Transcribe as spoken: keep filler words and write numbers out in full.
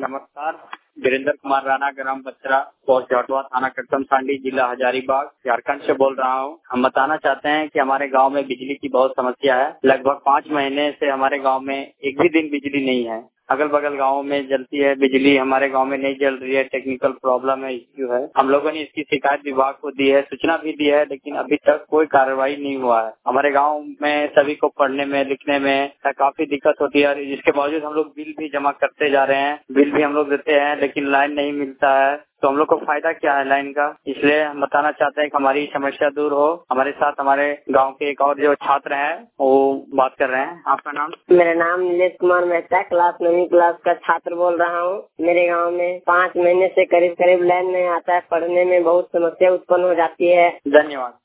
नमस्कार, वीरेंद्र कुमार राणा, ग्राम बचरा, पोस्ट जटवा, थाना कटकमसांडी, जिला हजारीबाग, झारखंड से बोल रहा हूँ। हम बताना चाहते हैं कि हमारे गांव में बिजली की बहुत समस्या है। लगभग पाँच महीने से हमारे गांव में एक भी दिन बिजली नहीं है। अगल बगल गाँव में जलती है बिजली, हमारे गांव में नहीं जल रही है। टेक्निकल प्रॉब्लम है, इश्यू है। हम लोगों ने इसकी शिकायत विभाग को दी है, सूचना भी दी है, लेकिन अभी तक कोई कार्रवाई नहीं हुआ है। हमारे गांव में सभी को पढ़ने में, लिखने में काफी दिक्कत होती है और इसके बावजूद हम लोग बिल भी जमा करते जा रहे हैं। बिल भी हम लोग देते हैं, लेकिन लाइन नहीं मिलता है। तो हम लोग को फायदा क्या है लाइन का? इसलिए हम बताना चाहते हैं कि हमारी समस्या दूर हो। हमारे साथ हमारे गांव के एक और जो छात्र हैं वो बात कर रहे हैं। आपका नाम? मेरा नाम नीलेश कुमार मेहता, क्लास नवीं क्लास का छात्र बोल रहा हूँ। मेरे गांव में पाँच महीने से करीब करीब लाइन नहीं आता है। पढ़ने में बहुत समस्या उत्पन्न हो जाती है। धन्यवाद।